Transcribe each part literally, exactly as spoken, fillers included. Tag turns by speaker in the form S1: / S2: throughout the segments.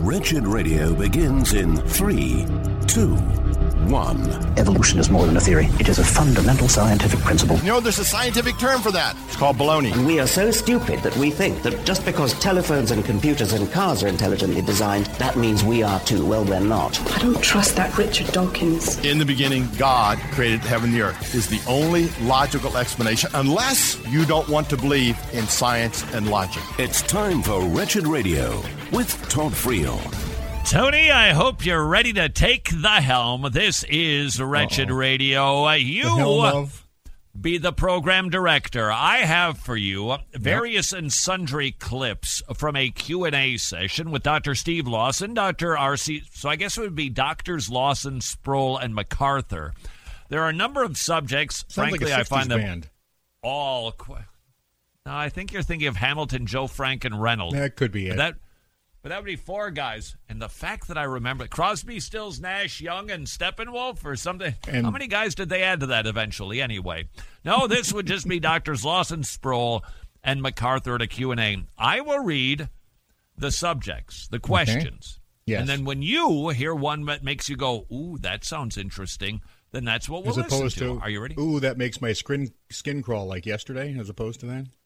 S1: Wretched Radio begins in three, two, one.
S2: Evolution is more than a theory. It is a fundamental scientific principle.
S3: You know, there's a scientific term for that. It's called baloney.
S4: And we are so stupid that we think that just because telephones and computers and cars are intelligently designed, that means we are too. Well, we're not.
S5: I don't trust that Richard Dawkins.
S3: In the beginning, God created heaven and the earth is the only logical explanation, unless you don't want to believe in science and logic.
S1: It's time for Wretched Radio with Todd Friel.
S6: Tony, I hope you're ready to take the helm. This is Wretched Uh-oh. Radio. You
S7: the helm of?
S6: Be the program director. I have for you various yep. and sundry clips from a Q and A session with Doctor Steve Lawson, Doctor R C, so I guess it would be Doctors Lawson, Sproul, and MacArthur. There are a number of subjects,
S7: Sounds
S6: frankly,
S7: like a
S6: I find them
S7: band.
S6: all... Qu- no, I think you're thinking of Hamilton, Joe Frank, and Reynolds.
S7: That could be it.
S6: But that, but that would be four guys. And the fact that I remember Crosby, Stills, Nash, Young, and Steppenwolf or something.
S7: And
S6: how many guys did they add to that eventually anyway? No, this would just be Doctors Lawson, Sproul, and MacArthur at a Q and A. I will read the subjects, the questions.
S7: Okay. Yes.
S6: And then when you hear one that makes you go, ooh, that sounds interesting, then that's what we'll
S7: as
S6: listen
S7: opposed
S6: to.
S7: to.
S6: Are you ready?
S7: Ooh, that makes my skin, skin crawl like yesterday as opposed to that?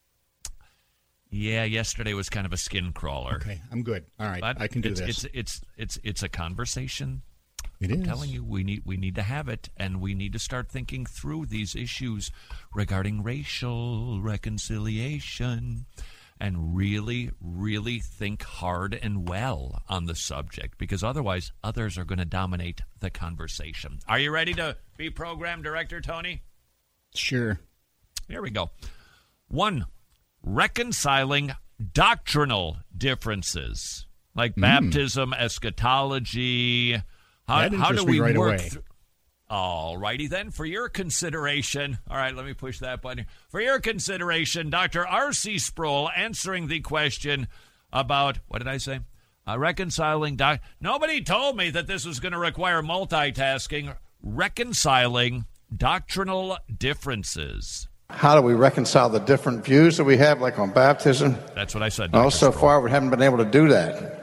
S6: Yeah, yesterday was kind of a skin crawler.
S7: Okay, I'm good. All right,
S6: but
S7: I can do
S6: it's,
S7: this.
S6: It's it's it's it's a conversation.
S7: It
S6: I'm
S7: is.
S6: telling you, we need we need to have it, and we need to start thinking through these issues regarding racial reconciliation, and really, really think hard and well on the subject, because otherwise, others are going to dominate the conversation. Are you ready to be program director, Tony?
S7: Sure.
S6: Here we go. One. Reconciling doctrinal differences like mm. baptism, eschatology. How,
S7: that
S6: how do
S7: me
S6: we
S7: right
S6: work?
S7: Away.
S6: Th- All righty then. For your consideration, all right, let me push that button. For your consideration, Doctor R C Sproul answering the question about what did I say? Uh, reconciling doc. Nobody told me that this was going to require multitasking. Reconciling doctrinal differences.
S8: How do we reconcile the different views that we have, like on baptism?
S6: That's what I said.
S8: Oh, so far we haven't been able to do that.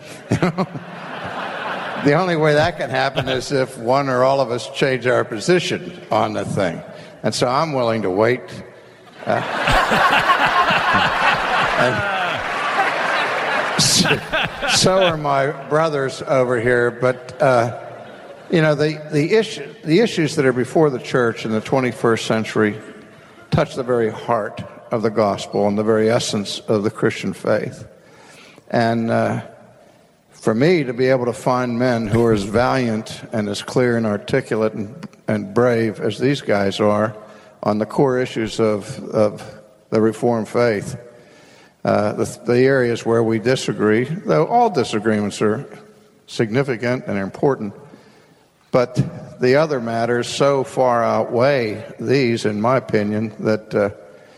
S8: The only way that can happen is if one or all of us change our position on the thing. And so I'm willing to wait. Uh, and so, so are my brothers over here. But, uh, you know, the, the, issue, the issues that are before the church in the twenty-first century touch the very heart of the gospel and the very essence of the Christian faith. And uh, for me to be able to find men who are as valiant and as clear and articulate and, and brave as these guys are on the core issues of, of the Reformed faith, uh, the, the areas where we disagree, though all disagreements are significant and important, but the other matters so far outweigh these, in my opinion, that uh,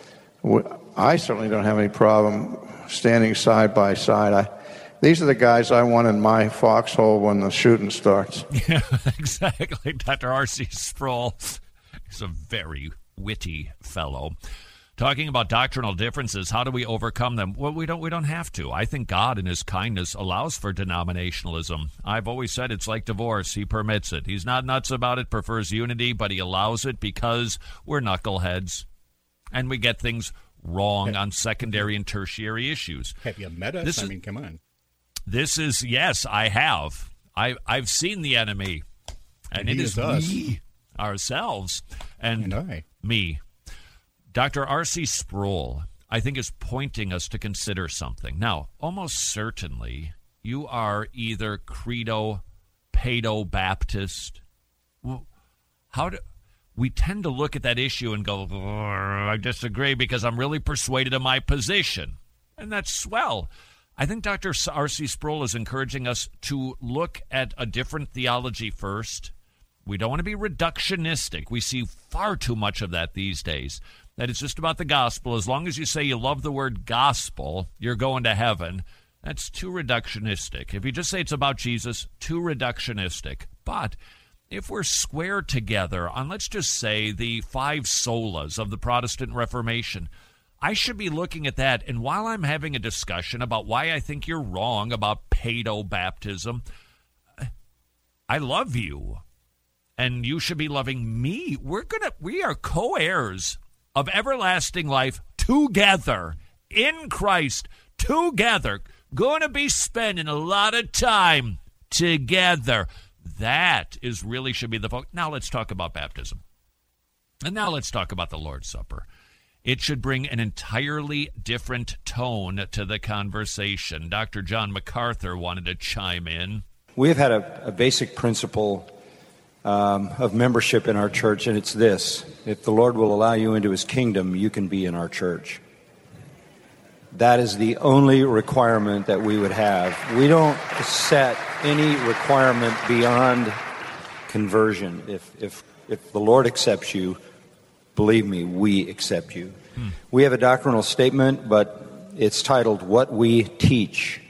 S8: w- I certainly don't have any problem standing side by side. I, these are the guys I want in my foxhole when the shooting starts.
S6: Yeah, exactly. Doctor R C Sproul is a very witty fellow. Talking about doctrinal differences, how do we overcome them? Well, we don't we don't have to. I think God in his kindness allows for denominationalism. I've always said it's like divorce. He permits it. He's not nuts about it, prefers unity, but he allows it because we're knuckleheads and we get things wrong on secondary and tertiary issues.
S7: Have you met us?
S6: This
S7: I
S6: is,
S7: mean, come on.
S6: This is, yes, I have. I, I've seen the enemy, and,
S7: and
S6: it is,
S7: is us.
S6: we, ourselves, and,
S7: and I.
S6: me. Doctor R C Sproul, I think, is pointing us to consider something. Now, almost certainly, you are either credo, pedo Baptist. Well, how do we tend to look at that issue and go, I disagree because I'm really persuaded of my position. And that's swell. I think Doctor R C Sproul is encouraging us to look at a different theology first. We don't want to be reductionistic. We see far too much of that these days. That it's just about the gospel. As long as you say you love the word gospel, you're going to heaven. That's too reductionistic. If you just say it's about Jesus, too reductionistic. But if we're square together on, let's just say, the five solas of the Protestant Reformation, I should be looking at that, and while I'm having a discussion about why I think you're wrong about paedo-baptism, I love you, and you should be loving me. We're gonna, we are co-heirs of everlasting life together in Christ, together. Going to be spending a lot of time together. That is really should be the focus. Now let's talk about baptism, and now let's talk about the Lord's Supper. It should bring an entirely different tone to the conversation. Doctor John MacArthur wanted to chime in.
S9: We've had a, a basic principle um, of membership in our church, and it's this. If the Lord will allow you into his kingdom, you can be in our church. That is the only requirement that we would have. We don't set any requirement beyond conversion. If, if, if the Lord accepts you, believe me, we accept you. Hmm. We have a doctrinal statement, but it's titled, What We Teach.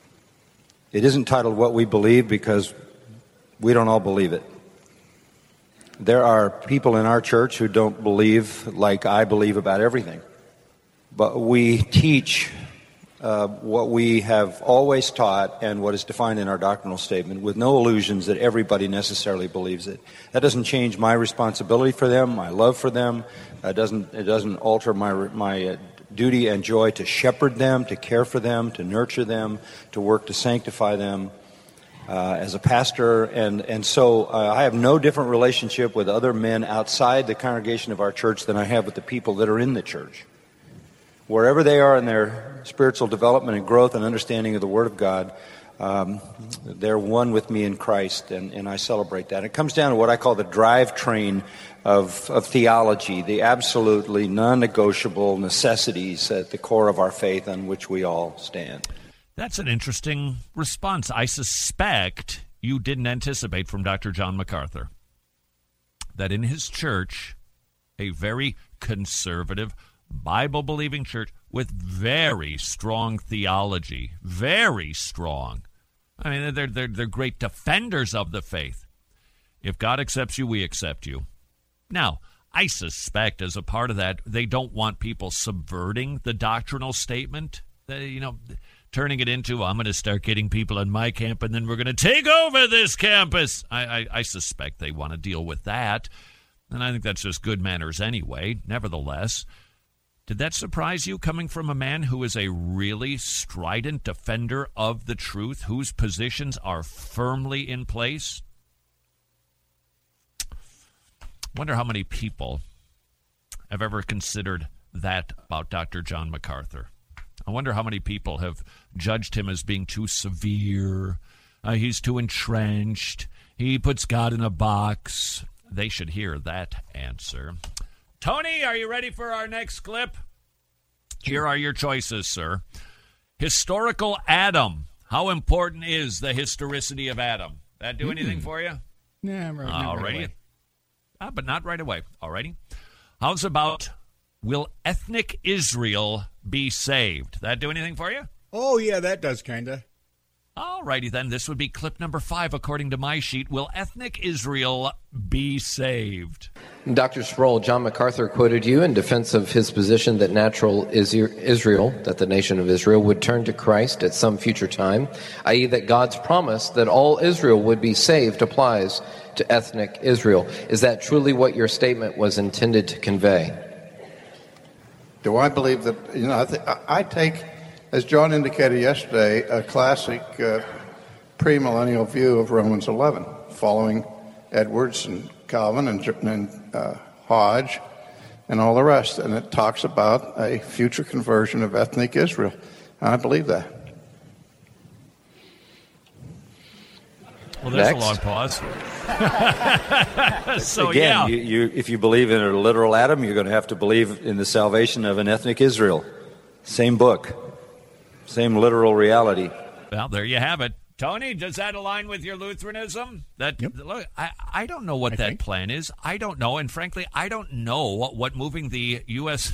S9: It isn't titled What We Believe because we don't all believe it. There are people in our church who don't believe like I believe about everything. But we teach uh, what we have always taught and what is defined in our doctrinal statement with no illusions that everybody necessarily believes it. That doesn't change my responsibility for them, my love for them. It doesn't, it doesn't alter my, my uh, duty and joy to shepherd them, to care for them, to nurture them, to work to sanctify them uh, as a pastor. And, and so uh, I have no different relationship with other men outside the congregation of our church than I have with the people that are in the church. Wherever they are in their spiritual development and growth and understanding of the Word of God, um, they're one with me in Christ, and, and I celebrate that. It comes down to what I call the drivetrain of, of theology, the absolutely non-negotiable necessities at the core of our faith on which we all stand.
S6: That's an interesting response. I suspect you didn't anticipate from Doctor John MacArthur that in his church, a very conservative, Bible-believing church with very strong theology, very strong. I mean, they're, they're, they're great defenders of the faith. If God accepts you, we accept you. Now, I suspect as a part of that, they don't want people subverting the doctrinal statement, they, you know, turning it into, I'm going to start getting people in my camp and then we're going to take over this campus. I, I, I suspect they want to deal with that, and I think that's just good manners anyway. Nevertheless, did that surprise you coming from a man who is a really strident defender of the truth, whose positions are firmly in place? Wonder how many people have ever considered that about Doctor John MacArthur. I wonder how many people have judged him as being too severe. Uh, he's too entrenched. He puts God in a box. They should hear that answer. Tony, are you ready for our next clip? Here are your choices, sir. Historical Adam. How important is the historicity of Adam? That do anything mm. for you?
S7: Yeah, right,
S6: All
S7: right
S6: righty.
S7: away.
S6: Ah, but not right away. All righty. How's about, will ethnic Israel be saved? That do anything for you?
S7: Oh, yeah, that does kind of.
S6: All righty then. This would be clip number five, according to my sheet. Will ethnic Israel be saved?
S10: Doctor Sproul, John MacArthur quoted you in defense of his position that natural Israel, that the nation of Israel, would turn to Christ at some future time, that is that God's promise that all Israel would be saved applies to ethnic Israel. Is that truly what your statement was intended to convey?
S8: Do I believe that, you know, I, th- I take, as John indicated yesterday, a classic uh, premillennial view of Romans eleven, following Edwards and Calvin and, and uh, Hodge and all the rest. And it talks about a future conversion of ethnic Israel. And I believe that.
S6: Well, there's
S10: Next.
S6: a long pause. so,
S9: Again,
S6: yeah.
S9: you, you, if you believe in a literal Adam, you're going to have to believe in the salvation of an ethnic Israel. Same book. Same literal reality.
S6: Well, there you have it. Tony, does that align with your Lutheranism? That
S7: Yep.
S6: look, I, I don't know what
S7: I
S6: that
S7: think.
S6: plan is. I don't know, and frankly, I don't know what, what moving the U S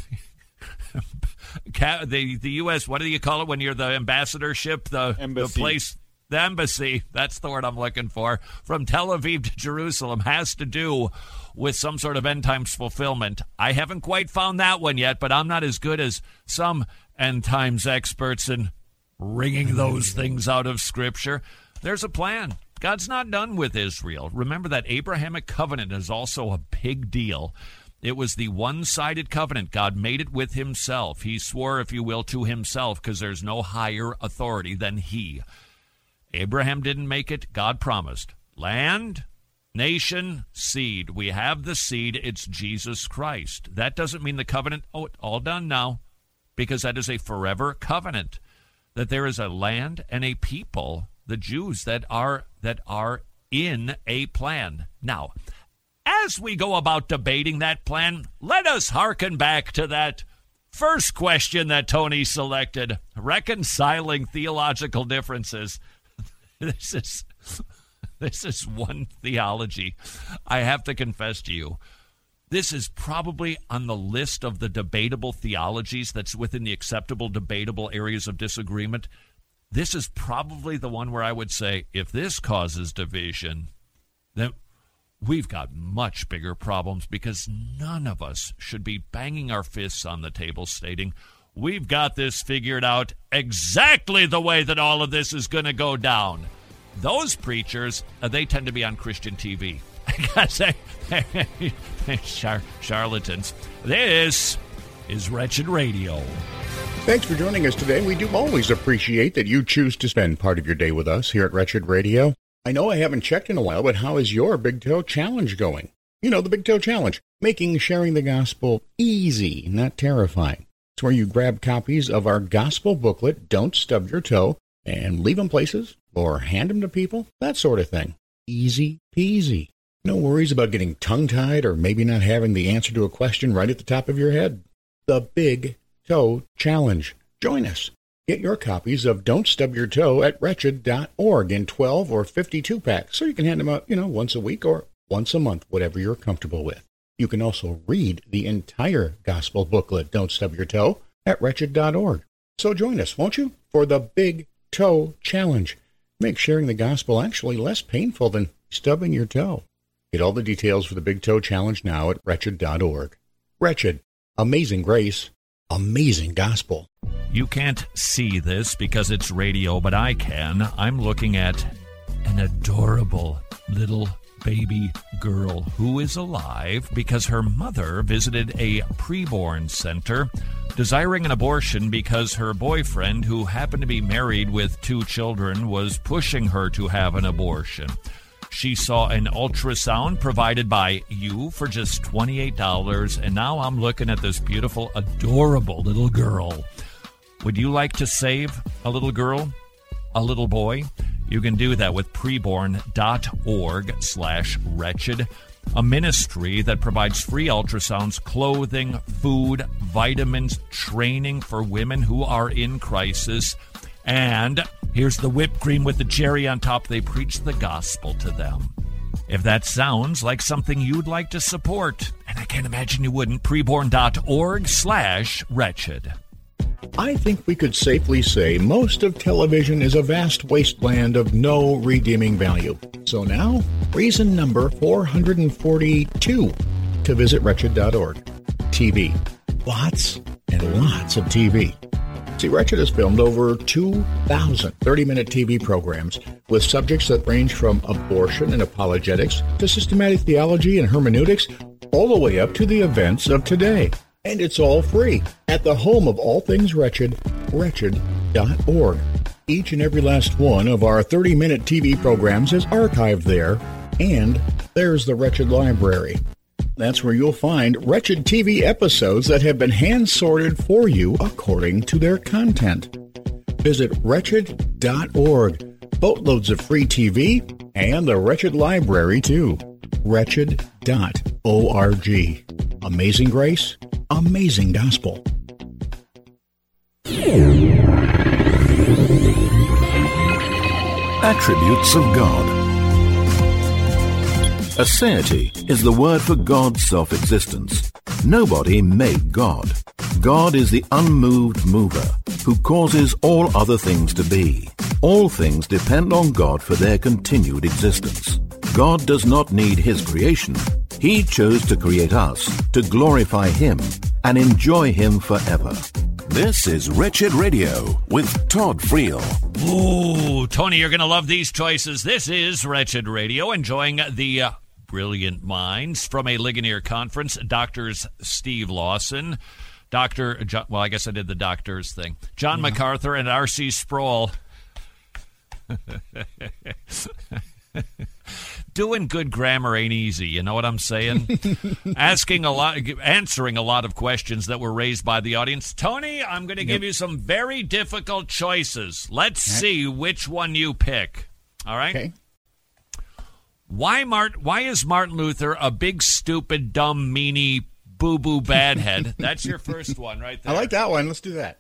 S6: the the U S what do you call it when you're the ambassadorship, the
S7: Embassy.
S6: the place the embassy, that's the word I'm looking for, from Tel Aviv to Jerusalem has to do with some sort of end times fulfillment. I haven't quite found that one yet, but I'm not as good as some end times experts in wringing those things out of Scripture. There's a plan. God's not done with Israel. Remember that Abrahamic covenant is also a big deal. It was the one-sided covenant. God made it with himself. He swore, if you will, to himself, because there's no higher authority than he. Abraham didn't make it. God promised. Land, nation, seed. We have the seed. It's Jesus Christ. That doesn't mean the covenant, oh, it's all done now, because that is a forever covenant, that there is a land and a people, the Jews, that are that are in a plan. Now, as we go about debating that plan, let us hearken back to that first question that Tony selected, reconciling theological differences. This is this is one theology. I have to confess to you, this is probably on the list of the debatable theologies that's within the acceptable, debatable areas of disagreement. This is probably the one where I would say, if this causes division, then we've got much bigger problems, because none of us should be banging our fists on the table stating, we've got this figured out exactly the way that all of this is going to go down. Those preachers, uh, they tend to be on Christian T V. I gotta say, char- charlatans. This is Wretched Radio.
S7: Thanks for joining us today. We do always appreciate that you choose to spend part of your day with us here at Wretched Radio. I know I haven't checked in a while, but how is your Big Toe Challenge going? You know, the Big Toe Challenge, making sharing the gospel easy, not terrifying. It's where you grab copies of our gospel booklet, Don't Stub Your Toe, and leave them places or hand them to people, that sort of thing. Easy peasy. No worries about getting tongue-tied or maybe not having the answer to a question right at the top of your head. The Big Toe Challenge. Join us. Get your copies of Don't Stub Your Toe at wretched dot org in twelve or fifty-two packs, so you can hand them out, you know, once a week or once a month, whatever you're comfortable with. You can also read the entire gospel booklet, Don't Stub Your Toe, at wretched dot org. So join us, won't you, for the Big Toe Challenge. Make sharing the gospel actually less painful than stubbing your toe. Get all the details for the Big Toe Challenge now at wretched dot org. Wretched. Amazing grace. Amazing gospel.
S6: You can't see this because it's radio, but I can. I'm looking at an adorable little baby girl who is alive because her mother visited a preborn center desiring an abortion because her boyfriend, who happened to be married with two children, was pushing her to have an abortion. She saw an ultrasound provided by you for just twenty-eight dollars, and now I'm looking at this beautiful, adorable little girl. Would you like to save a little girl, a little boy? You can do that with preborn dot org slash wretched, a ministry that provides free ultrasounds, clothing, food, vitamins, training for women who are in crisis. And here's the whipped cream with the cherry on top. They preach the gospel to them. If that sounds like something you'd like to support, and I can't imagine you wouldn't, preborn dot org slash wretched.
S7: I think we could safely say most of television is a vast wasteland of no redeeming value. So now, reason number four hundred forty-two to visit wretched dot org. T V. Lots and lots of T V. See, Wretched has filmed over two thousand thirty-minute T V programs with subjects that range from abortion and apologetics to systematic theology and hermeneutics, all the way up to the events of today. And it's all free at the home of all things Wretched, wretched dot org. Each and every last one of our thirty-minute T V programs is archived there, and there's the Wretched Library. That's where you'll find Wretched T V episodes that have been hand-sorted for you according to their content. Visit wretched dot org. Boatloads of free T V and the Wretched Library, too. wretched dot org. Amazing grace, amazing gospel.
S1: Attributes of God. Aseity is the word for God's self-existence. Nobody made God. God is the unmoved mover who causes all other things to be. All things depend on God for their continued existence. God does not need his creation. He chose to create us to glorify him and enjoy him forever.
S11: This is Wretched Radio with Todd Friel.
S6: Ooh, Tony, you're going to love these choices. This is Wretched Radio, enjoying the uh, brilliant minds from a Ligonier conference. Doctors Steve Lawson, Doctor John, well, I guess I did the doctors thing. John yeah. MacArthur and R C Sproul. Doing good grammar ain't easy, you know what I'm saying? Asking a lot, answering a lot of questions that were raised by the audience. Tony, I'm going to yep. give you some very difficult choices. Let's okay. see which one you pick. All right?
S7: Okay.
S6: Why Mart? Why is Martin Luther a big, stupid, dumb, meanie, boo-boo badhead? That's your first one right there.
S7: I like that one. Let's do that.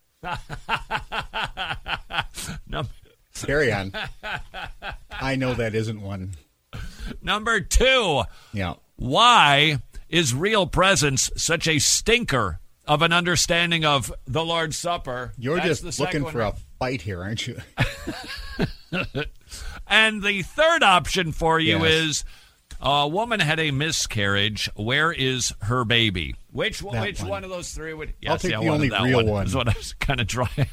S6: Number
S7: Carry on. I know that isn't one.
S6: Number two.
S7: Yeah.
S6: Why is real presence such a stinker of an understanding of the Lord's Supper?
S7: You're
S6: That's
S7: just looking for a fight here, aren't you?
S6: And the third option for you
S7: yes.
S6: is a woman had a miscarriage. Where is her baby? Which one, which one. one of those three would?
S7: Yes, I'll take
S6: yeah,
S7: the only
S6: that
S7: real
S6: one.
S7: one.
S6: Is what I was kind of trying.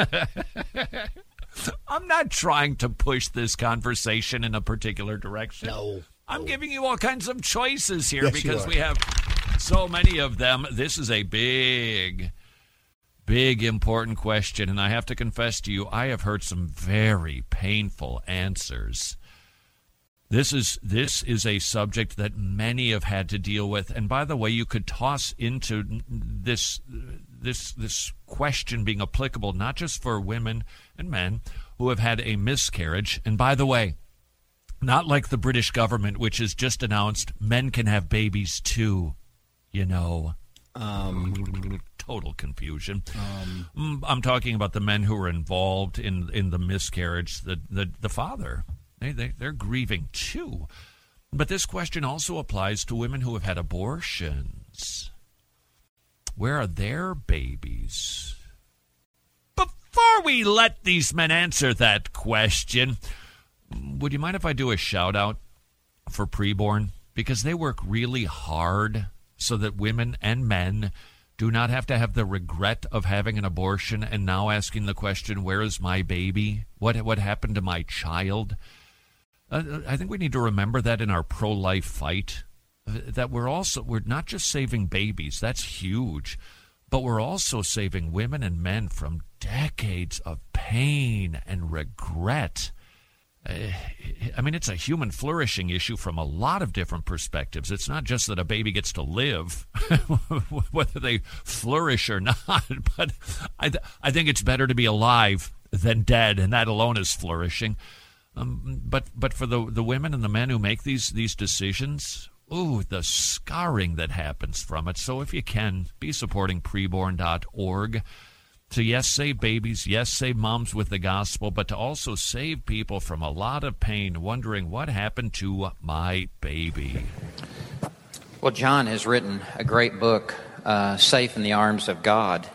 S6: I'm not trying to push this conversation in a particular direction.
S7: No.
S6: I'm giving you all kinds of choices here
S7: yes,
S6: because we have so many of them. This is a big, big, important question, and I have to confess to you, I have heard some very painful answers. This is this is a subject that many have had to deal with, and by the way, you could toss into this this this question being applicable not just for women and men who have had a miscarriage, and by the way, not like the British government, which has just announced men can have babies too, you know.
S7: Um,
S6: Total confusion.
S7: Um,
S6: I'm talking about the men who were involved in in the miscarriage, the the, the father. They, they, they're grieving too. But this question also applies to women who have had abortions. Where are their babies? Before we let these men answer that question, would you mind if I do a shout-out for preborn? Because they work really hard so that women and men do not have to have the regret of having an abortion and now asking the question, where is my baby? What, what happened to my child? Uh, I think we need to remember that in our pro-life fight, that we're also, we're not just saving babies, that's huge, but we're also saving women and men from decades of pain and regret. Uh, I mean, it's a human flourishing issue from a lot of different perspectives. It's not just that a baby gets to live, whether they flourish or not, but I, th- I think it's better to be alive than dead, and that alone is flourishing. Um, but but for the the women and the men who make these these decisions, ooh, the scarring that happens from it. So if you can, be supporting preborn dot org to, yes, save babies, yes, save moms with the gospel, but to also save people from a lot of pain, wondering what happened to my baby.
S12: Well, John has written a great book, uh, Safe in the Arms of God.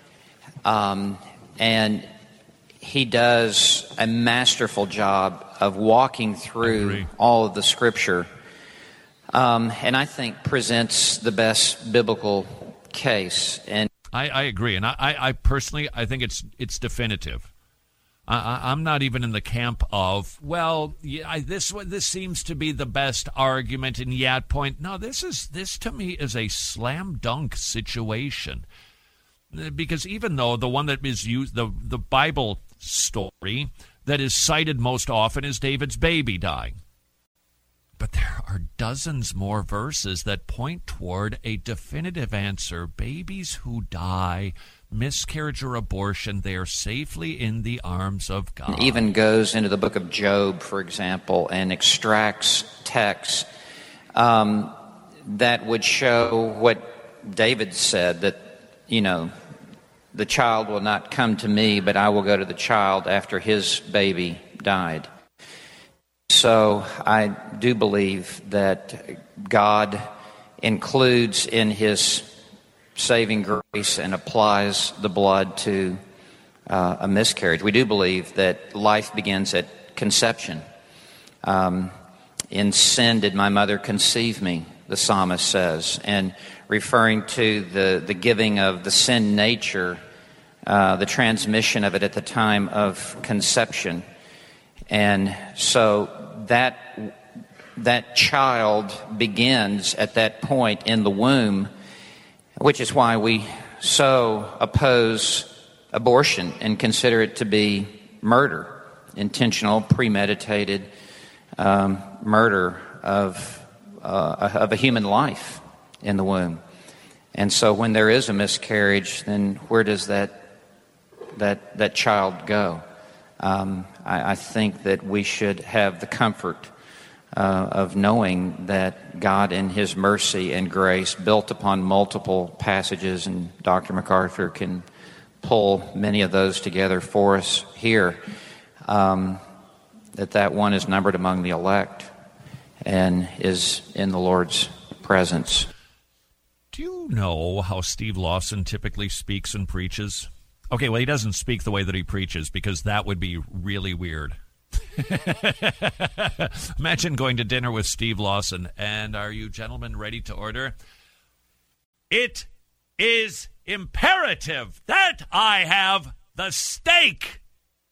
S12: Um, and he does a masterful job of walking through all of the Scripture, um, and I think presents the best biblical case. And
S6: I, I agree, and I, I personally, I think it's it's definitive. I, I, I'm not even in the camp of, well, yeah, I, this this seems to be the best argument, and yet point. No, this is this to me is a slam dunk situation, because even though the one that is used, the the Bible story that is cited most often is David's baby dying. But there are dozens more verses that point toward a definitive answer. Babies who die, miscarriage or abortion, they are safely in the arms of God.
S12: It even goes into the book of Job, for example, and extracts texts um, that would show what David said, that, you know, the child will not come to me, but I will go to the child after his baby died. So I do believe that God includes in his saving grace and applies the blood to uh, a miscarriage. We do believe that life begins at conception. Um, in sin did my mother conceive me, the psalmist says, and referring to the, the giving of the sin nature, uh, the transmission of it at the time of conception. And so that that child begins at that point in the womb, which is why we so oppose abortion and consider it to be murder, intentional, premeditated um, murder of uh, of a human life in the womb. And so when there is a miscarriage, then where does that that that child go? Um, I, I think that we should have the comfort uh, of knowing that God in His mercy and grace, built upon multiple passages, and Doctor MacArthur can pull many of those together for us here, um, that that one is numbered among the elect and is in the Lord's presence.
S6: Do you know how Steve Lawson typically speaks and preaches? Okay, well, he doesn't speak the way that he preaches, because that would be really weird. Imagine going to dinner with Steve Lawson, and are you gentlemen ready to order? It is imperative that I have the steak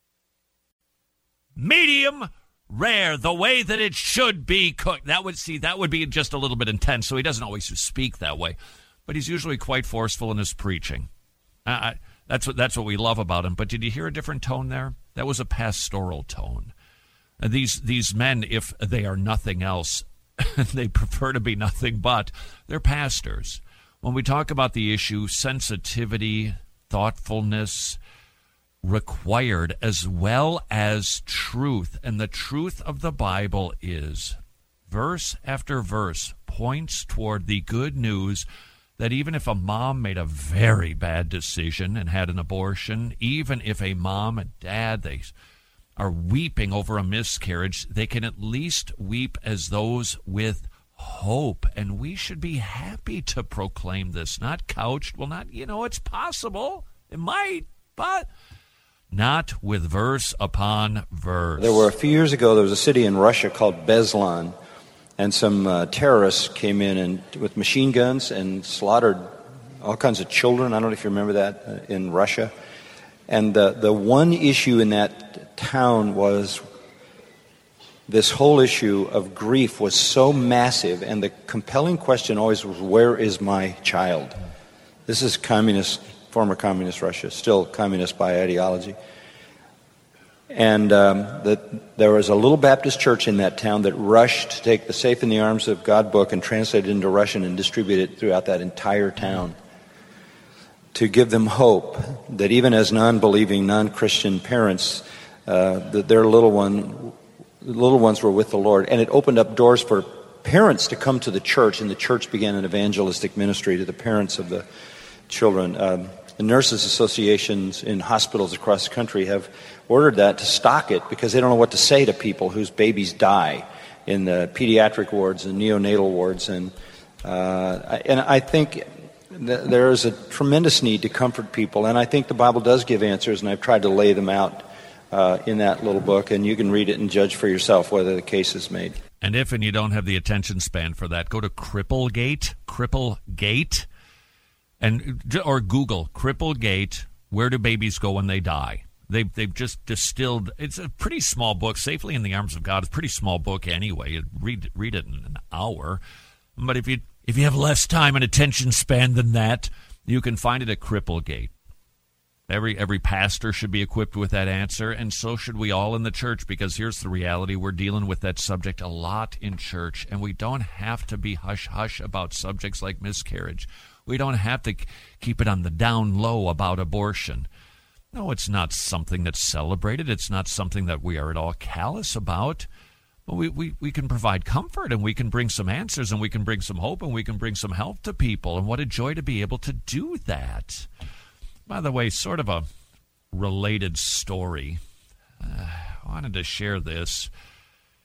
S6: medium rare, the way that it should be cooked. That would see that would be just a little bit intense, so he doesn't always speak that way, but he's usually quite forceful in his preaching. I, I That's what that's what we love about him. But did you hear a different tone there? That was a pastoral tone. And these these men, if they are nothing else, they prefer to be nothing but, they're pastors. When we talk about the issue, sensitivity, thoughtfulness required, as well as truth. And the truth of the Bible is, verse after verse points toward the good news that even if a mom made a very bad decision and had an abortion, even if a mom and dad, they are weeping over a miscarriage, they can at least weep as those with hope. And we should be happy to proclaim this, not couched. Well, not, you know, it's possible. It might, but not with verse upon verse.
S9: There were a few years ago, there was a city in Russia called Beslan. And some uh, terrorists came in and with machine guns and slaughtered all kinds of children. I don't know if you remember that uh, in Russia. And the the one issue in that town was this whole issue of grief was so massive, and the compelling question always was, where is my child? This is communist, former communist Russia, still communist by ideology. And um, that there was a little Baptist church in that town that rushed to take the Safe in the Arms of God book and translate it into Russian and distribute it throughout that entire town to give them hope that even as non-believing, non-Christian parents, uh, that their little one, little ones were with the Lord. And it opened up doors for parents to come to the church, and the church began an evangelistic ministry to the parents of the children. Um, The nurses' associations in hospitals across the country have ordered that to stock it because they don't know what to say to people whose babies die in the pediatric wards and neonatal wards. And uh, and I think th- there is a tremendous need to comfort people. And I think the Bible does give answers, and I've tried to lay them out uh, in that little book. And you can read it and judge for yourself whether the case is made.
S6: And if and you don't have the attention span for that, go to Cripplegate, Cripplegate. And or Google Cripplegate, where do babies go when they die? They they've just distilled. It's a pretty small book. Safely in the Arms of God. It's a pretty small book anyway. Read read it in an hour. But if you if you have less time and attention span than that, you can find it at Cripplegate. Every every pastor should be equipped with that answer, and so should we all in the church. Because here's the reality: we're dealing with that subject a lot in church, and we don't have to be hush hush about subjects like miscarriage. We don't have to keep it on the down low about abortion. No, it's not something that's celebrated. It's not something that we are at all callous about. But we, we, we can provide comfort, and we can bring some answers, and we can bring some hope, and we can bring some help to people. And what a joy to be able to do that. By the way, sort of a related story. Uh, I wanted to share this.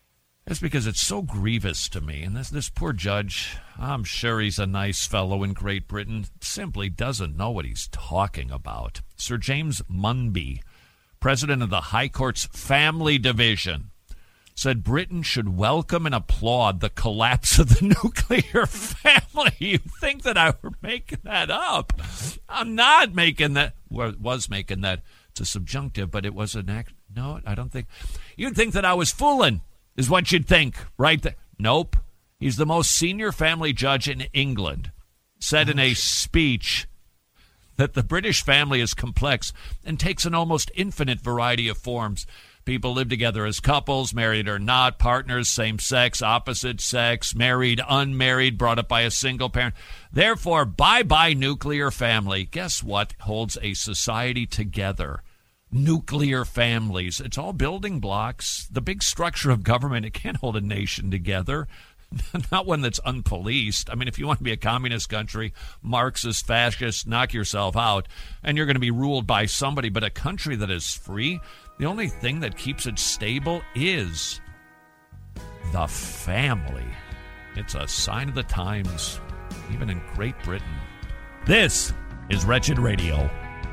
S6: It's because it's so grievous to me. And this, this poor judge, I'm sure he's a nice fellow in Great Britain, simply doesn't know what he's talking about. Sir James Munby, president of the High Court's Family Division, said Britain should welcome and applaud the collapse of the nuclear family. You think that I were making that up? I'm not making that. Well, was making that. It's a subjunctive, but it was an act. No, I don't think. You'd think that I was fooling, is what you'd think, right there. Nope. He's the most senior family judge in England. Said in a speech that the British family is complex and takes an almost infinite variety of forms. People live together as couples, married or not, partners, same sex, opposite sex, married, unmarried, brought up by a single parent. Therefore, bye-bye nuclear family. Guess what holds a society together? Nuclear families. It's all building blocks. The big structure of government, it can't hold a nation together. Not one that's unpoliced. I mean, if you want to be a communist country, Marxist, fascist, knock yourself out, and you're going to be ruled by somebody. But a country that is free, the only thing that keeps it stable is the family. It's a sign of the times, even in Great Britain. This is Wretched Radio.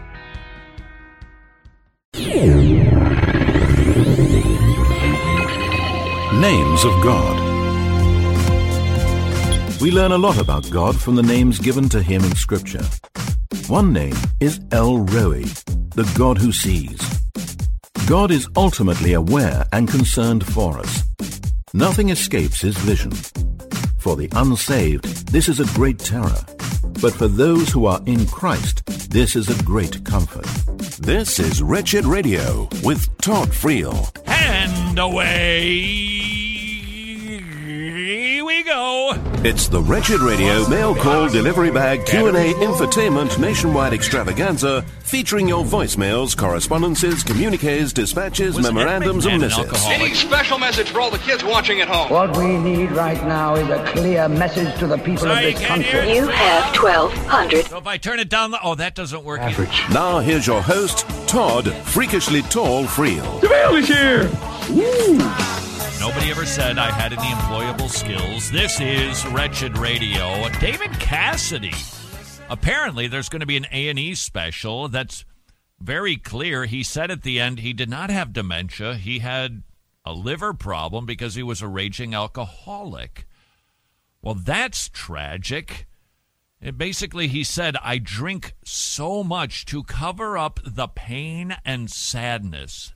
S1: Names of God. We learn a lot about God from the names given to him in Scripture. One name is El Roi, the God who sees. God is ultimately aware and concerned for us. Nothing escapes his vision. For the unsaved, this is a great terror. But for those who are in Christ, this is a great comfort.
S11: This is Wretched Radio with Todd Friel.
S6: And away we go.
S11: It's the Wretched Radio Mail Call Delivery Bag Q and A Infotainment Nationwide Extravaganza, featuring your voicemails, correspondences, communiques, dispatches,
S6: Was
S11: memorandums, and
S6: an
S11: missives.
S13: Any special message for all the kids watching at home?
S14: What we need right now is a clear message to the people
S6: Sorry,
S14: of this country.
S15: You have twelve hundred.
S6: So if I turn it down, the, oh, that doesn't work.
S11: Average. Now here's your host, Todd Freakishly Tall Friel.
S13: The mail is here. Woo.
S6: Nobody ever said I had any employable skills. This is Wretched Radio. David Cassidy. Apparently, there's going to be an A and E special that's very clear. He said at the end he did not have dementia. He had a liver problem because he was a raging alcoholic. Well, that's tragic. It basically, he said, I drink so much to cover up the pain and sadness.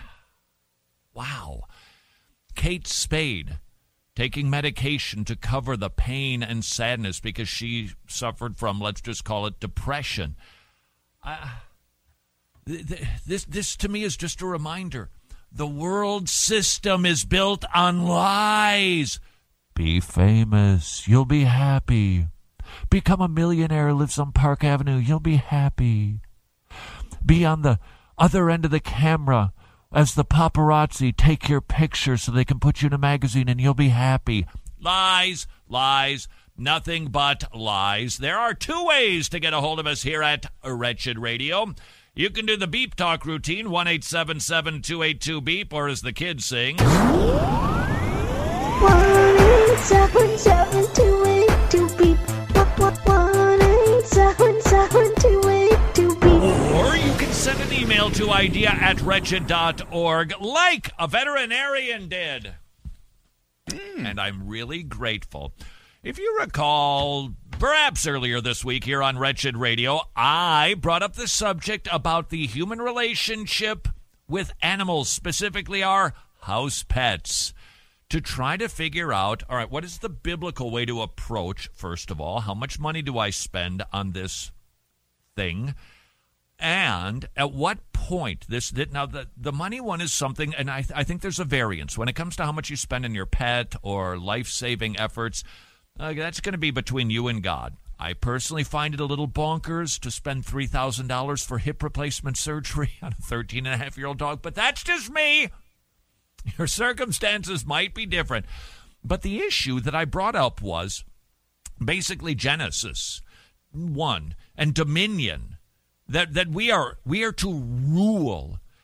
S6: Wow. Kate Spade taking medication to cover the pain and sadness because she suffered from, let's just call it, depression. Uh, th- th- this, this to me is just a reminder. The world system is built on lies. Be famous. You'll be happy. Become a millionaire, lives on Park Avenue. You'll be happy. Be on the other end of the camera as the paparazzi take your picture so they can put you in a magazine and you'll be happy. Lies, lies, nothing but lies. There are two ways to get a hold of us here at Wretched Radio. You can do the beep talk routine, one eight seven seven, two eight two, beep, or as the kids sing,
S16: one eight seven seven, two eight two, beep. one eight seven seven, two eight two, beep.
S6: Or you can send an email to idea at wretched dot org like a veterinarian did. Mm. And I'm really grateful. If you recall, perhaps earlier this week here on Wretched Radio, I brought up the subject about the human relationship with animals, specifically our house pets, to try to figure out, all right, what is the biblical way to approach, first of all, how much money do I spend on this thing? And at what point, this now the, the money one is something, and I, I think there's a variance. When it comes to how much you spend on your pet or life-saving efforts, uh, that's going to be between you and God. I personally find it a little bonkers to spend three thousand dollars for hip replacement surgery on a thirteen and a half year old dog, but that's just me. Your circumstances might be different. But the issue that I brought up was basically Genesis one and dominion. That that we are we are to rule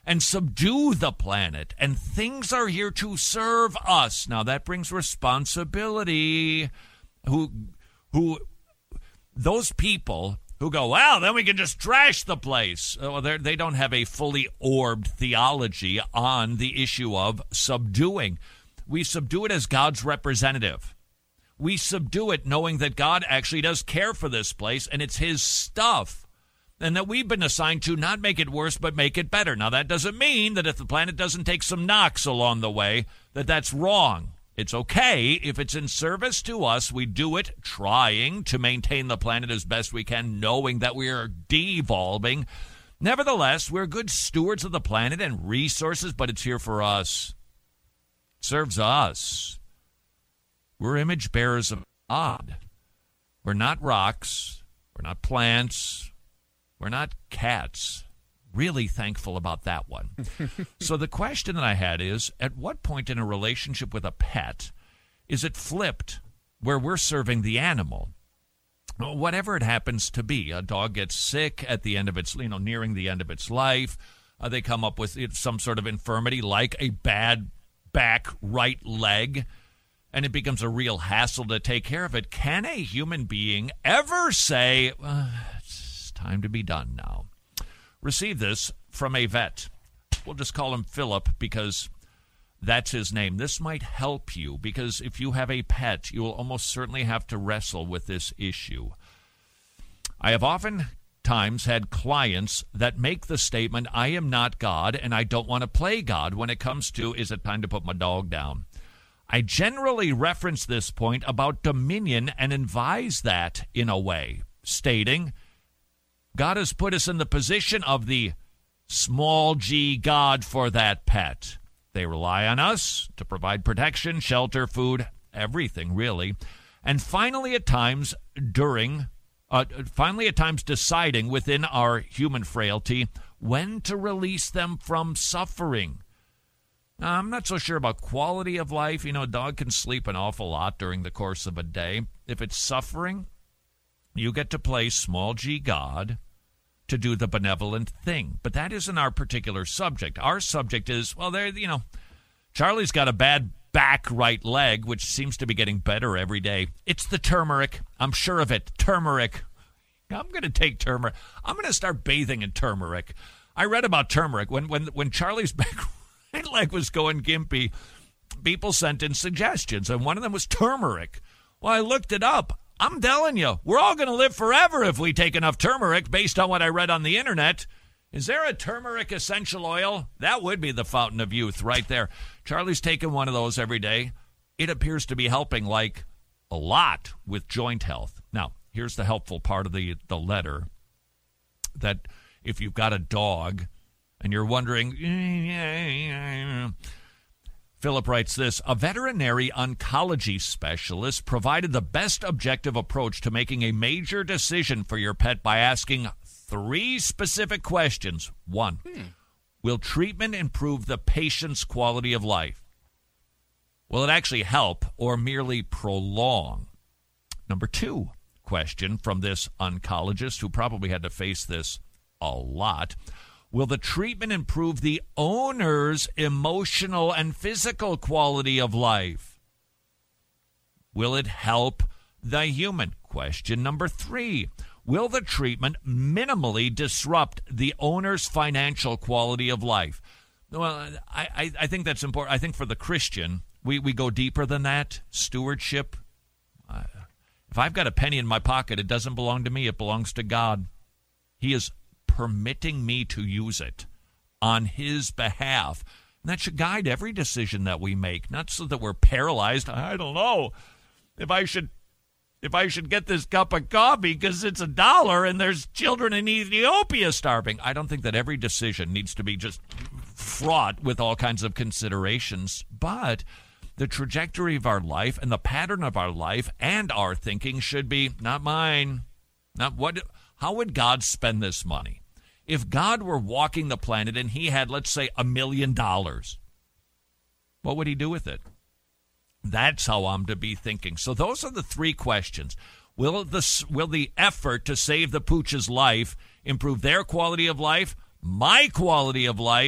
S6: and subdue the planet. And things are here to serve us. Now, that brings responsibility. Who, who, those people who go, well, then we can just trash the place. Well, they don't have a fully orbed theology on the issue of subduing. We subdue it as God's representative. We subdue it knowing that God actually does care for this place and it's his stuff. And that we've been assigned to not make it worse, but make it better. Now, that doesn't mean that if the planet doesn't take some knocks along the way, that that's wrong. It's okay if it's in service to us. We do it trying to maintain the planet as best we can, knowing that we are devolving. Nevertheless, we're good stewards of the planet and resources, but it's here for us. It serves us. We're image bearers of God. We're not rocks. We're not plants. We're not cats. Really thankful about that one. So the question that I had is, at what point in a relationship with a pet is it flipped where we're serving the animal? Whatever it happens to be. A dog gets sick at the end of its, you know, nearing the end of its life. Uh, they come up with some sort of infirmity like a bad back right leg, and it becomes a real hassle to take care of it. Can a human being ever say, uh, it's time to be done now? Receive this from a vet. We'll just call him Philip because that's his name. This might help you because if you have a pet, you will almost certainly have to wrestle with this issue. I have often times had clients that make the statement, I am not God and I don't want to play God when it comes to, is it time to put my dog down? I generally reference this point about dominion and advise that in a way, stating, God has put us in the position of the small g God for that pet. They rely on us to provide protection, shelter, food, everything really. And finally at times during, uh, finally at times deciding within our human frailty when to release them from suffering. Now, I'm not so sure about quality of life. You know, a dog can sleep an awful lot during the course of a day. If it's suffering, you get to play small g God to do the benevolent thing. But that isn't our particular subject. Our subject is, well, there, you know, Charlie's got a bad back right leg, which seems to be getting better every day. It's the turmeric. I'm sure of it. Turmeric. I'm going to take turmeric. I'm going to start bathing in turmeric. I read about turmeric. When, when, when Charlie's back right leg was going gimpy, people sent in suggestions, and one of them was turmeric. Well, I looked it up. I'm telling you, we're all going to live forever if we take enough turmeric based on what I read on the internet. Is there a turmeric essential oil? That would be the fountain of youth right there. Charlie's taking one of those every day. It appears to be helping like a lot with joint health. Now, here's the helpful part of the, the letter, that if you've got a dog and you're wondering, Philip writes this, a veterinary oncology specialist provided the best objective approach to making a major decision for your pet by asking three specific questions. One, hmm. will treatment improve the patient's quality of life? Will it actually help or merely prolong? Number two question from this oncologist, who probably had to face this a lot, will the treatment improve the owner's emotional and physical quality of life? Will it help the human? Question number three, will the treatment minimally disrupt the owner's financial quality of life? Well, I, I, I think that's important. I think for the Christian, we, we go deeper than that. Stewardship. Uh, if I've got a penny in my pocket, it doesn't belong to me. It belongs to God. He is permitting me to use it on his behalf. And that should guide every decision that we make, not so that we're paralyzed. I don't know if I should if I should get this cup of coffee because it's a dollar and there's children in Ethiopia starving. I don't think that every decision needs to be just fraught with all kinds of considerations, but the trajectory of our life and the pattern of our life and our thinking should be not mine. Not what how would God spend this money? If God were walking the planet and he had, let's say, a million dollars, what would he do with it? That's how I'm to be thinking. So those are the three questions. Will the, will the effort to save the pooch's life improve their quality of life, my quality of life,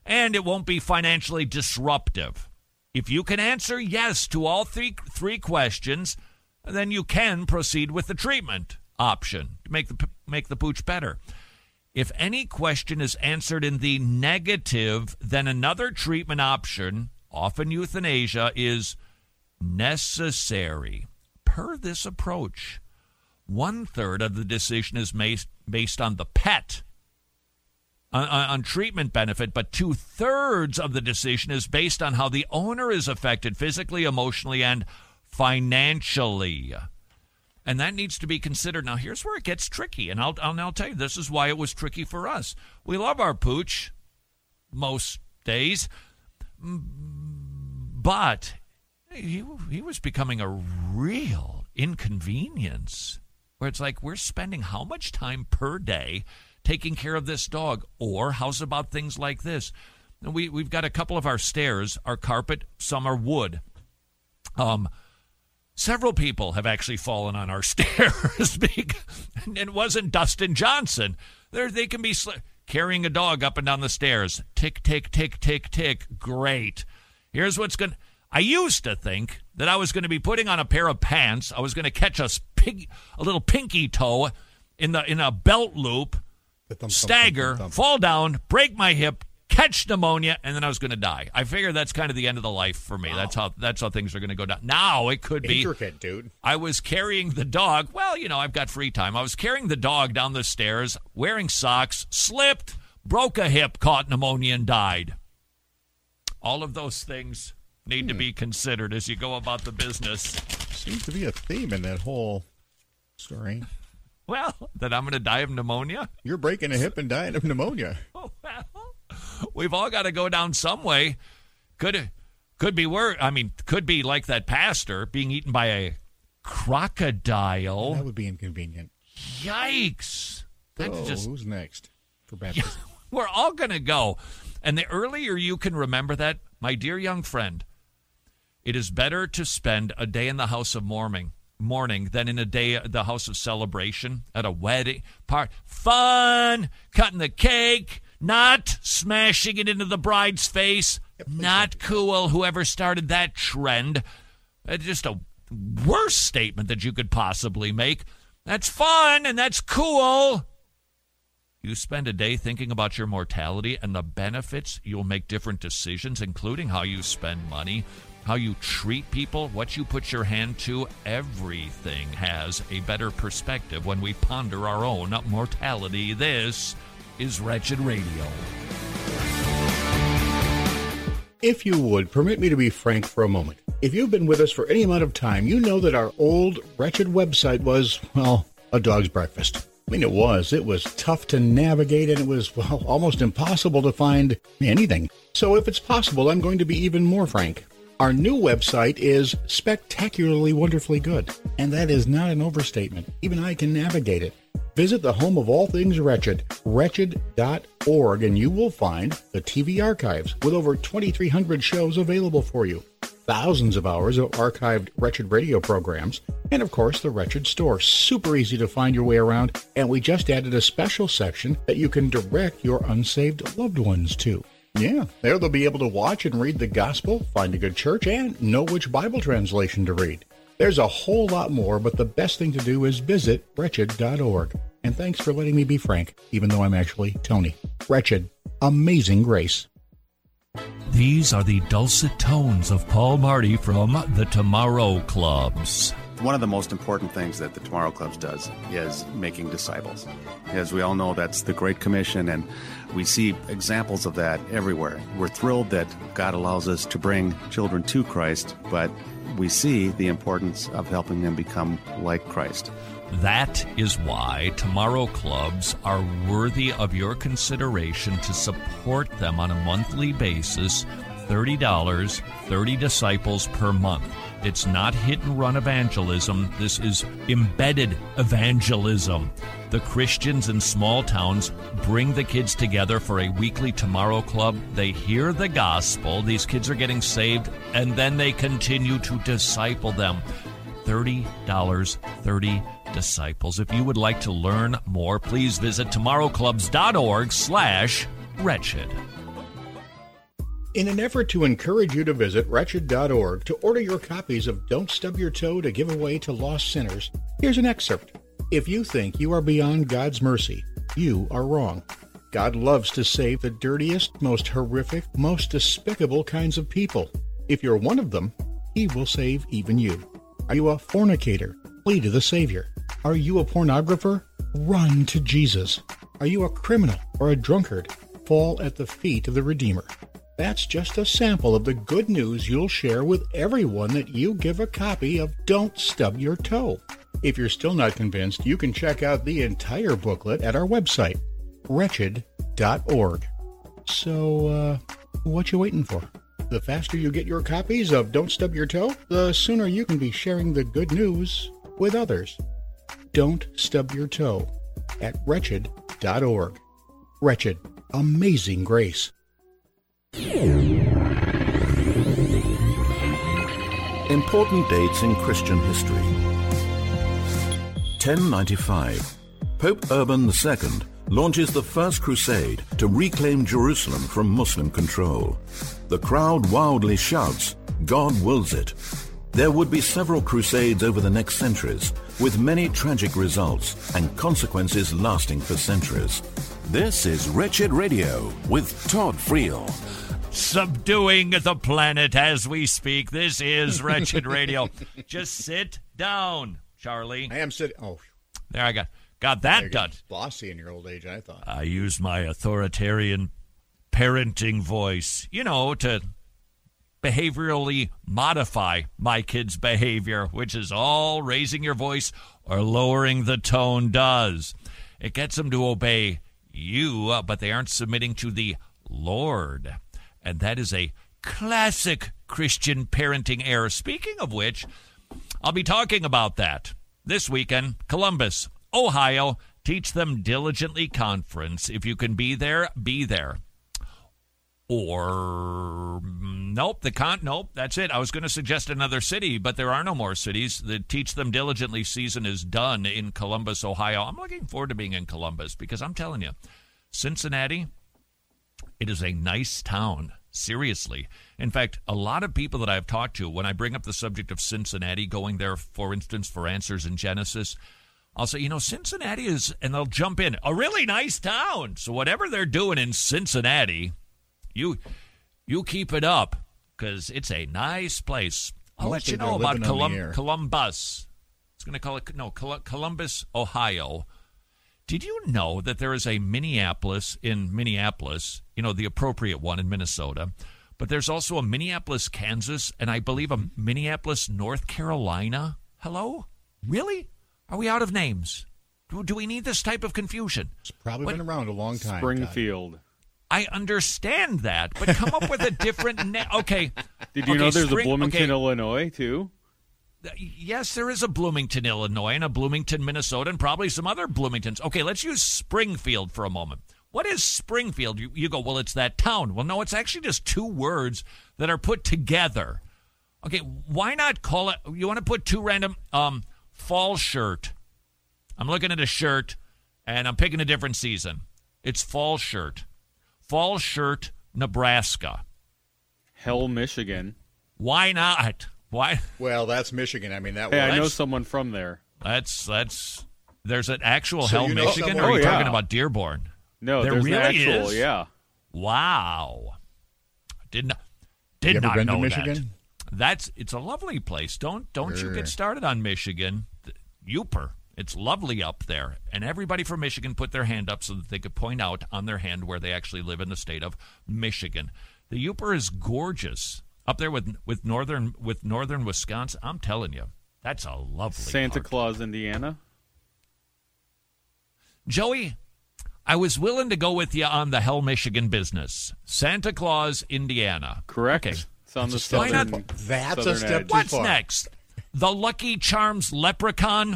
S6: and it won't be financially disruptive. If you can answer yes to all three three questions, then you can proceed with the treatment option to make the make the pooch better. If any question is answered in the negative, then another treatment option, often euthanasia, is necessary. Per this approach, one-third of the decision is based, based on the pet, on, on treatment benefit, but two-thirds of the decision is based on how the owner is affected physically, emotionally, and financially. And that needs to be considered. Now, here's where it gets tricky, and I'll, I'll now tell you, this is why it was tricky for us. We love our pooch most days, but he, he was becoming a real inconvenience, where it's like we're spending how much time per day taking care of this dog? Or how's about things like this? We, we've got a couple of our stairs, our carpet, some are wood. Um, several people have actually fallen on our stairs. And it wasn't Dustin Johnson. They're, they can be sl- carrying a dog up and down the stairs. Tick, tick, tick, tick, tick. Great. Here's what's going to... I used to think that I was going to be putting on a pair of pants. I was going to catch a, pig, a little pinky toe in the in a belt loop, thump, stagger, thump, thump, thump. fall down, break my hip, catch pneumonia, and then I was going to die. I figure that's kind of the end of the life for me. Wow. That's how that's how things are going to go down. Now it could be
S7: intricate, dude.
S6: I was carrying the dog. Well, you know, I've got free time. I was carrying the dog down the stairs, wearing socks, slipped, broke a hip, caught pneumonia, and died. All of those things need hmm. to be considered as you go about the business.
S7: Seems to be a theme in that whole story.
S6: Well, that I'm going to die of pneumonia?
S7: You're breaking a hip and dying of pneumonia.
S6: Oh, well, we've all got to go down some way. Could could be worse. I mean, could be like that pastor being eaten by a crocodile.
S7: That would be inconvenient.
S6: Yikes. That's
S7: oh,
S6: just...
S7: who's next for baptism?
S6: We're all going to go. And the earlier you can remember that, my dear young friend, it is better to spend a day in the house of mourning, mourning than in a day at the house of celebration, at a wedding part. Fun, cutting the cake, not smashing it into the bride's face, yep, not cool, whoever started that trend. It's just a worse statement that you could possibly make. That's fun and that's cool. You spend a day thinking about your mortality and the benefits. You'll make different decisions, including how you spend money, how you treat people, what you put your hand to. Everything has a better perspective when we ponder our own mortality. This is Wretched Radio.
S7: If you would, permit me to be frank for a moment. If you've been with us for any amount of time, you know that our old Wretched website was, well, a dog's breakfast. I mean, it was. It was tough to navigate, and it was, well, almost impossible to find anything. So if it's possible, I'm going to be even more frank. Our new website is spectacularly wonderfully good, and that is not an overstatement. Even I can navigate it. Visit the home of all things Wretched, wretched dot org, and you will find the T V archives with over twenty-three hundred shows available for you. Thousands of hours of archived Wretched Radio programs, and of course the Wretched Store. Super easy to find your way around, and we just added a special section that you can direct your unsaved loved ones to. Yeah, there they'll be able to watch and read the gospel, find a good church, and know which Bible translation to read. There's a whole lot more, but the best thing to do is visit wretched dot org. And thanks for letting me be frank, even though I'm actually Tony. Wretched, amazing grace.
S6: These are the dulcet tones of Paul Marty from the Tomorrow Clubs.
S17: One of the most important things that the Tomorrow Clubs does is making disciples. As we all know, that's the Great Commission, and we see examples of that everywhere. We're thrilled that God allows us to bring children to Christ, but we see the importance of helping them become like Christ.
S6: That is why Tomorrow Clubs are worthy of your consideration to support them on a monthly basis. thirty dollars, thirty disciples per month. It's not hit-and-run evangelism. This is embedded evangelism. The Christians in small towns bring the kids together for a weekly Tomorrow Club. They hear the gospel. These kids are getting saved, and then they continue to disciple them. thirty dollars, thirty disciples. If you would like to learn more, please visit tomorrow clubs dot org slash wretched.
S7: In an effort to encourage you to visit wretched dot org to order your copies of Don't Stub Your Toe to give away to lost sinners, here's an excerpt. If you think you are beyond God's mercy, you are wrong. God loves to save the dirtiest, most horrific, most despicable kinds of people. If you're one of them, He will save even you. Are you a fornicator? Flee to the Savior. Are you a pornographer? Run to Jesus. Are you a criminal or a drunkard? Fall at the feet of the Redeemer. That's just a sample of the good news you'll share with everyone that you give a copy of Don't Stub Your Toe. If you're still not convinced, you can check out the entire booklet at our website, wretched dot org. So, uh, what you waiting for? The faster you get your copies of Don't Stub Your Toe, the sooner you can be sharing the good news with others. Don't Stub Your Toe at wretched dot org. Wretched, amazing grace.
S1: Important dates in Christian history. ten ninety-five. Pope Urban the Second launches the First Crusade to reclaim Jerusalem from Muslim control. The crowd wildly shouts, "God wills it." There would be several crusades over the next centuries, with many tragic results and consequences lasting for centuries.
S11: This is Wretched Radio with Todd Friel.
S6: Subduing the planet as we speak. This is Wretched Radio. Just sit down, Charlie.
S7: I am sitting. Oh,
S6: there I got got that done.
S7: Bossy in your old age, I thought.
S6: I used my authoritarian parenting voice, you know, to behaviorally modify my kids' behavior, which is all raising your voice or lowering the tone does. It gets them to obey you, uh, but they aren't submitting to the Lord. And that is a classic Christian parenting error. Speaking of which, I'll be talking about that this weekend. Columbus, Ohio, Teach Them Diligently Conference. If you can be there, be there. Or, nope, the con, nope, that's it. I was going to suggest another city, but there are no more cities. The Teach Them Diligently season is done in Columbus, Ohio. I'm looking forward to being in Columbus because I'm telling you, Cincinnati, it is a nice town, seriously. In fact, a lot of people that I've talked to, when I bring up the subject of Cincinnati, going there, for instance, for Answers in Genesis, I'll say, you know, Cincinnati is, and they'll jump in, a really nice town. So whatever they're doing in Cincinnati, you you keep it up because it's a nice place. I'll let you know about Colum- Columbus. It's going to call it, no, Col- Columbus, Ohio. Did you know that there is a Minneapolis in Minneapolis, you know, the appropriate one in Minnesota, but there's also a Minneapolis, Kansas, and I believe a Minneapolis, North Carolina? Hello? Really? Are we out of names? Do, do we need this type of confusion?
S7: It's probably
S6: what?
S7: Been around a long time.
S18: Springfield.
S7: Todd.
S6: I understand that, but come up with a different name. Okay.
S18: Did you
S6: okay,
S18: know there's
S6: spring-
S18: a Bloomington,
S6: okay.
S18: Illinois, too?
S6: Yes, there is a Bloomington, Illinois, and a Bloomington, Minnesota, and probably some other Bloomingtons. Okay, let's use Springfield for a moment. What is Springfield? You, you go, well, it's that town. Well, no, it's actually just two words that are put together. Okay, why not call it, you want to put two random, um, fall shirt. I'm looking at a shirt, and I'm picking a different season. It's fall shirt. Fall shirt, Nebraska.
S18: Hell, Michigan.
S6: Why not? Why?
S7: Well, that's Michigan. I mean, that.
S18: Hey,
S7: was,
S18: I know someone from there.
S6: That's that's. There's an actual
S7: So
S6: Hell,
S7: you know
S6: Michigan, or
S7: someone-
S6: are you
S18: Oh, yeah.
S6: talking about Dearborn?
S18: No,
S6: there
S18: there's
S6: really
S18: an actual,
S6: is.
S18: yeah.
S6: Wow. Did not did
S7: You ever
S6: not
S7: been to
S6: know
S7: Michigan?
S6: that. That's it's a lovely place. Don't don't
S7: Sure.
S6: you get started on Michigan. Uper. It's lovely up there. And everybody from Michigan put their hand up so that they could point out on their hand where they actually live in the state of Michigan. The Uper is gorgeous. Up there with with northern with northern Wisconsin. I'm telling you, that's a lovely
S18: Santa
S6: part.
S18: Claus, Indiana.
S6: Joey, I was willing to go with you on the Hell, Michigan business. Santa Claus, Indiana.
S18: Correct.
S6: Okay.
S18: It's on the
S6: Why
S18: southern,
S6: not?
S7: That's a
S18: southern
S7: step
S18: edge.
S7: too
S6: What's
S7: far.
S6: next? The Lucky Charms Leprechaun,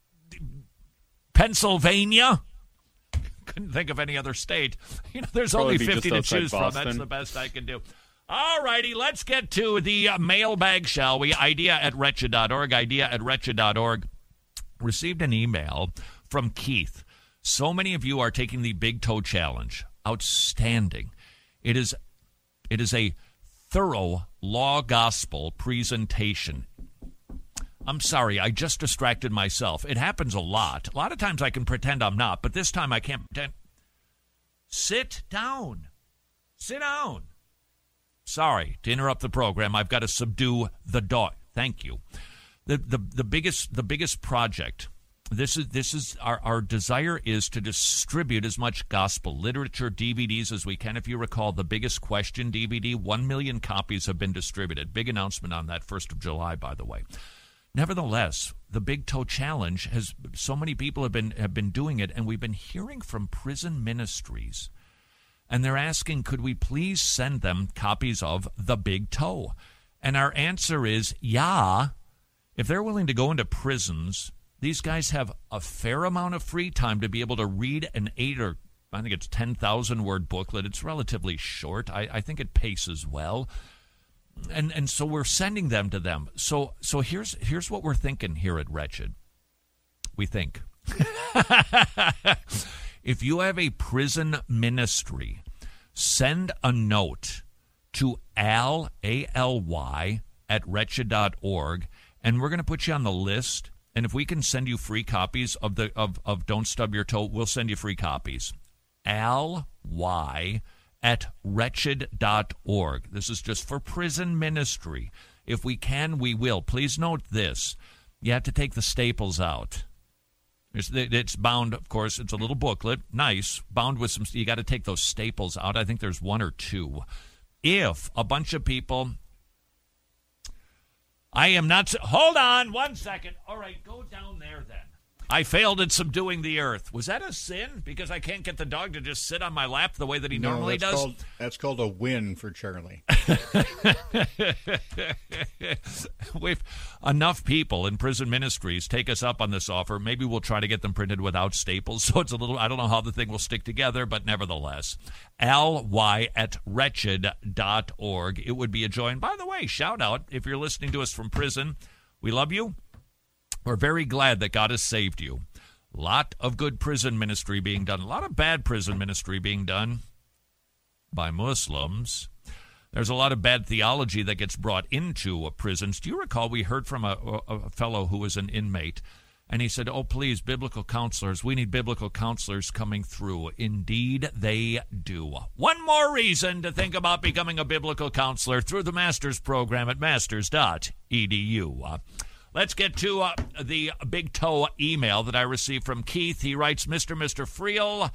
S6: Pennsylvania. Couldn't think of any other state. You know, there's
S18: Probably
S6: only
S18: be just
S6: fifty to
S18: outside
S6: choose from.
S18: Boston.
S6: That's the best I can do. All righty, let's get to the uh, mailbag, shall we? Idea at wretched dot org. Idea at wretched dot org. Received an email from Keith. So many of you are taking the Big Toe Challenge. Outstanding. It is It is a thorough law gospel presentation. I'm sorry, I just distracted myself. It happens a lot. A lot of times I can pretend I'm not, but this time I can't pretend. Sit down. Sit down. Sorry to interrupt the program. I've got to subdue the dog. Thank you. The the the biggest the biggest project. This is this is our, our desire is to distribute as much gospel literature D V Ds as we can. If you recall, the Biggest Question D V D, one million copies have been distributed. Big announcement on that first of July, by the way. Nevertheless, the Big Toe Challenge has so many people have been have been doing it, and we've been hearing from prison ministries, and they're asking, could we please send them copies of The Big Toe? And our answer is, yeah. If they're willing to go into prisons, these guys have a fair amount of free time to be able to read an eight or I think it's ten thousand word booklet. It's relatively short. I, I think it paces well. And and so we're sending them to them. So so here's here's what we're thinking here at Wretched. We think if you have a prison ministry, send a note to Al, A L Y, at wretched dot org, and we're going to put you on the list. And if we can send you free copies of the of, of Don't Stub Your Toe, we'll send you free copies. Al Y at wretched dot org. This is just for prison ministry. If we can, we will. Please note this. You have to take the staples out. It's, it's bound, of course, it's a little booklet. Nice. Bound with some, you got to take those staples out. I think there's one or two. If a bunch of people... I am not... Hold on one second. All right, go down there then. I failed at subduing the earth. Was that a sin? Because I can't get the dog to just sit on my lap the way that he
S7: no,
S6: normally
S7: that's
S6: does?
S7: Called, that's called a win for Charlie.
S6: We've enough people in prison ministries take us up on this offer. Maybe we'll try to get them printed without staples. So it's a little... I don't know how the thing will stick together, but nevertheless. Al Y at wretched dot org. It would be a joy. And by the way, shout out if you're listening to us from prison. We love you. We're very glad that God has saved you. A lot of good prison ministry being done. A lot of bad prison ministry being done by Muslims. There's a lot of bad theology that gets brought into prisons. Do you recall we heard from a, a, a fellow who was an inmate, and he said, oh, please, biblical counselors. We need biblical counselors coming through. Indeed, they do. One more reason to think about becoming a biblical counselor through the Masters program at masters dot e d u. Uh, Let's get to uh, the Big Toe email that I received from Keith. He writes, Mister Mister Friel.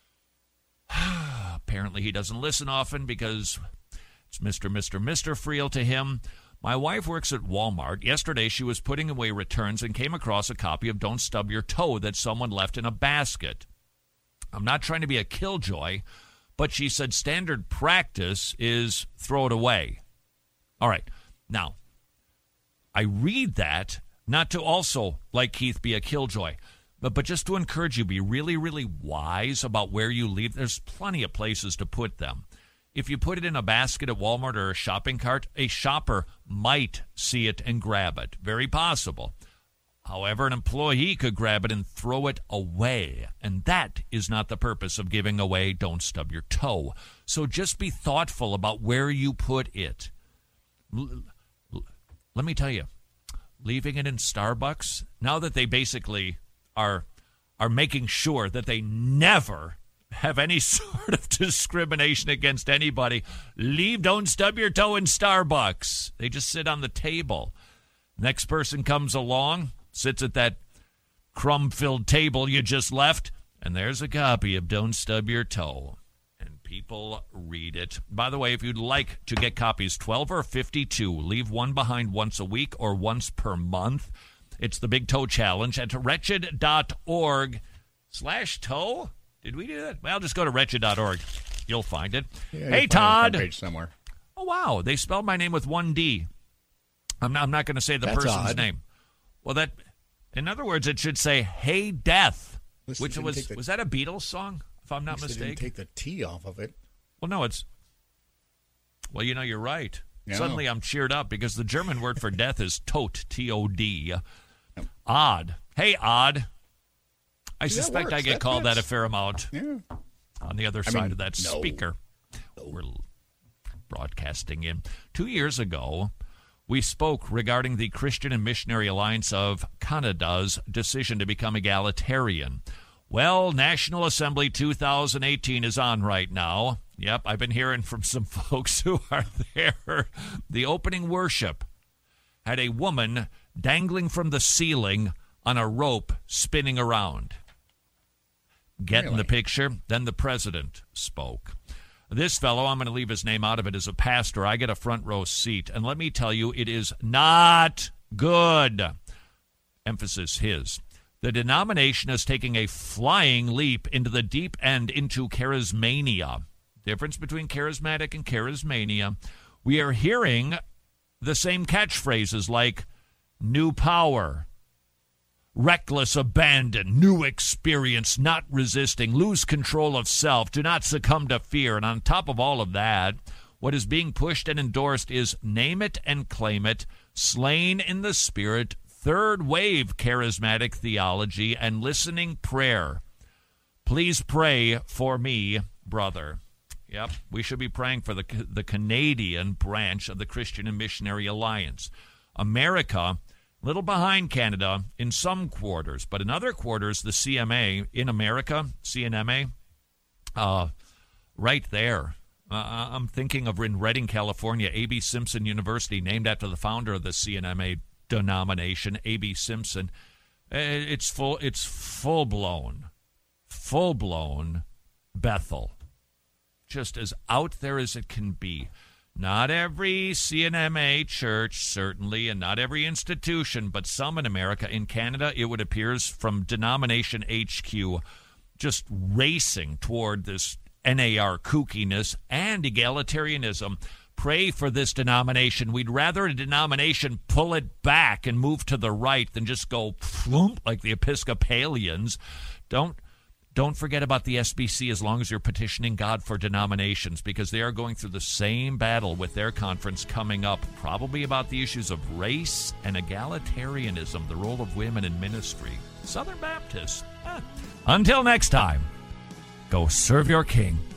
S6: Apparently he doesn't listen often because it's Mister Mister Mister Friel to him. My wife works at Walmart. Yesterday she was putting away returns and came across a copy of Don't Stub Your Toe that someone left in a basket. I'm not trying to be a killjoy, but she said standard practice is throw it away. All right. Now, I read that not to also, like Keith, be a killjoy, but, but just to encourage you, be really, really wise about where you leave. There's plenty of places to put them. If you put it in a basket at Walmart or a shopping cart, a shopper might see it and grab it. Very possible. However, an employee could grab it and throw it away, and that is not the purpose of giving away Don't Stub Your Toe. So just be thoughtful about where you put it. L- Let me tell you, leaving it in Starbucks, now that they basically are are making sure that they never have any sort of discrimination against anybody, leave Don't Stub Your Toe in Starbucks. They just sit on the table. Next person comes along, sits at that crumb-filled table you just left, and there's a copy of Don't Stub Your Toe. People read it. By the way, if you'd like to get copies, twelve or fifty-two, leave one behind once a week or once per month. It's the Big Toe Challenge at wretched dot org slash toe. Did we do that? Well, just go to wretched dot org. You'll find it.
S7: Yeah,
S6: hey, Todd.
S7: Page somewhere.
S6: Oh, wow. They spelled my name with one D. I'm not, I'm not going to say the
S7: That's
S6: person's
S7: odd.
S6: name. Well, that, in other words, it should say, Hey, Death,
S7: Listen,
S6: which was,
S7: the,
S6: was that a Beatles song? If I'm not mistaken.
S7: Didn't take the T off of it.
S6: Well, no, it's... Well, you know, you're right.
S7: No.
S6: Suddenly I'm cheered up because the German word for death is Tod, T O D. Odd. Hey, Odd. I
S7: Yeah,
S6: suspect I
S7: works.
S6: get
S7: That
S6: called
S7: fits.
S6: that a fair amount
S7: Yeah.
S6: on the other
S7: I
S6: side
S7: mean,
S6: of that
S7: no.
S6: speaker.
S7: No.
S6: We're broadcasting in. Two years ago, we spoke regarding the Christian and Missionary Alliance of Canada's decision to become egalitarian. Well, National Assembly two thousand eighteen is on right now. Yep, I've been hearing from some folks who are there. The opening worship had a woman dangling from the ceiling on a rope spinning around. Getting really? The picture? Then the president spoke. This fellow, I'm going to leave his name out of it, is a pastor. I get a front row seat. And let me tell you, it is not good. Emphasis his. The denomination is taking a flying leap into the deep end, into charismania. Difference between charismatic and charismania. We are hearing the same catchphrases like new power, reckless abandon, new experience, not resisting, lose control of self, do not succumb to fear. And on top of all of that, what is being pushed and endorsed is name it and claim it, slain in the spirit, third wave charismatic theology, and listening prayer. Please pray for me, brother. Yep, we should be praying for the the Canadian branch of the Christian and Missionary Alliance. America, a little behind Canada in some quarters, but in other quarters, the C M A in America, C N M A, uh, right there. Uh, I'm thinking of in Redding, California, A B Simpson University, named after the founder of the C N M A denomination, A B Simpson. It's full. It's full blown, full blown Bethel. Just as out there as it can be. Not every C N M A church, certainly, and not every institution, but some in America. In Canada, it would appear from denomination H Q, just racing toward this N A R kookiness and egalitarianism. Pray for this denomination. We'd rather a denomination pull it back and move to the right than just go plump like the Episcopalians. Don't Don't forget about the S B C as long as you're petitioning God for denominations, because they are going through the same battle with their conference coming up, probably about the issues of race and egalitarianism, the role of women in ministry. Southern Baptists. Eh. Until next time, go serve your King.